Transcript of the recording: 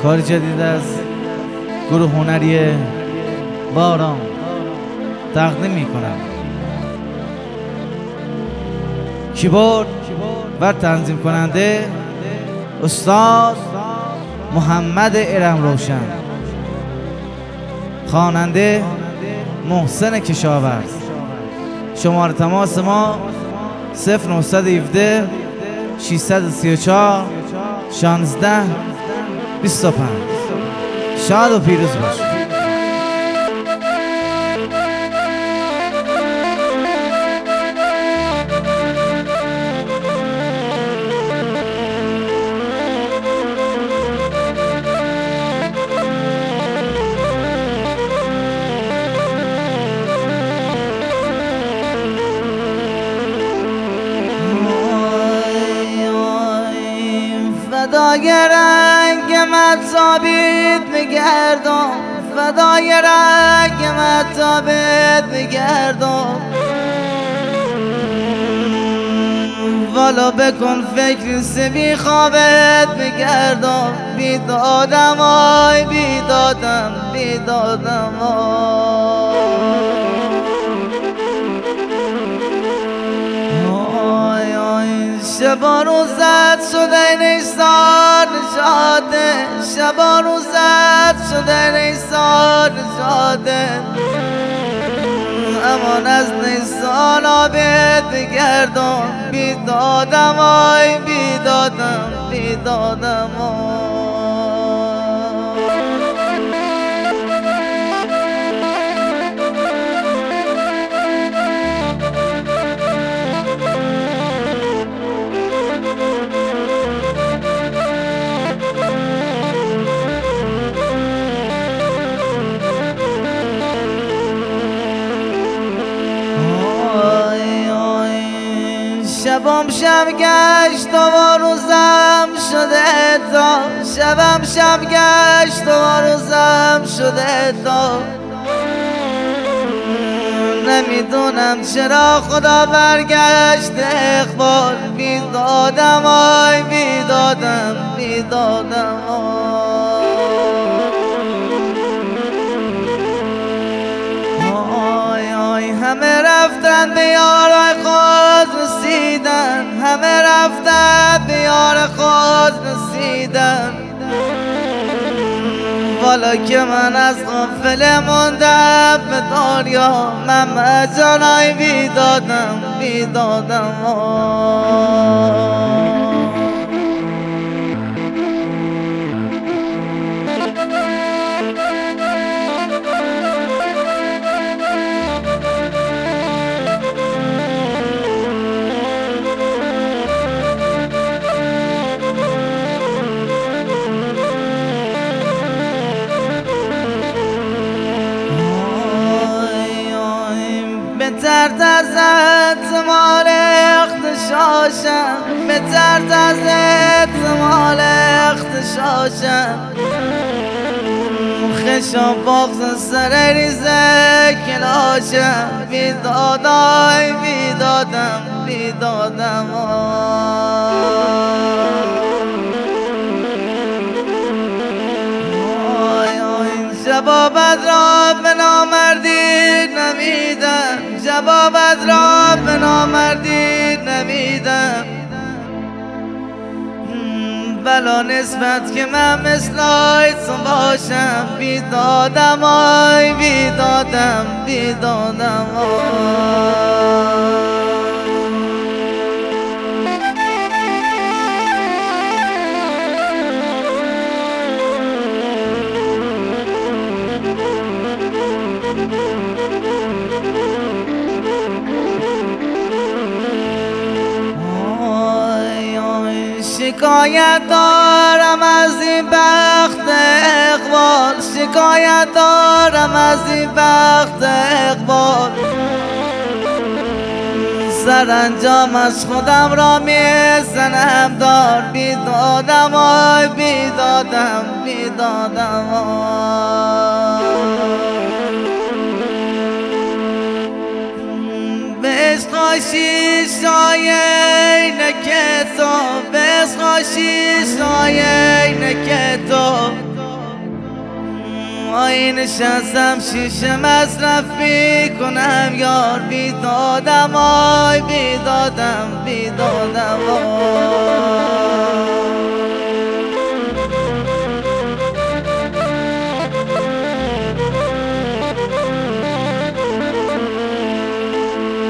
کار جدید از گروه هنری باران تقدیم میکنم. کیبورد و تنظیم کننده استاد محمد ارم روشن، خواننده محسن کشاورز. شماره تماس ما 0917 634 16 25. شاد و پیروز باشید. فدای رنگ مطابیت میگردم، فدای رنگ مطابیت میگردم. والا بکن فکر سبی خوابت میگردم. بیدادم آی بیدادم بیدادم شبا روزت شده نیستان نشاده، شبا روزت شده نیستان نشاده. امان از نیستان آبت بگردم. بیدادم آی بیدادم بیدادم شبم شب گشت و روزم شده تا، شبم شب گشت و روزم شده تا. نمیدونم چرا خدا برگشت اقبال. بیدادم آی بیدادم بیدادم همه رفتن به یارای خود رسیدن، همه رفتن به یار خود رسیدن. والا که من از غافل موندم به دنیا. من جانای بیدادم بیدادم بترد از احتمال اختشاشم، بترد از احتمال اختشاشم. خشم بغض سر ریزه کلاشم. بیدادای بیدادم بیدادم جوابت را به نامردی نمیدم، جوابت را به نامردی نمیدم. بلا نسبت که من مثل تو باشم. بیدادم آی بیدادم بیدادم شکایت دارم از این بخت اقبال، شکایت دارم از این بخت اقبال. سرانجام از خودم را میزنم دار. بیدادم آی بیدادم بیدادم عشقاشی شایه نکه تو، به عشقاشی شایه نکه تو. پایین نشستم شیشه مصرف میکنم یار بیدادم آی بیدادم بیدادم آی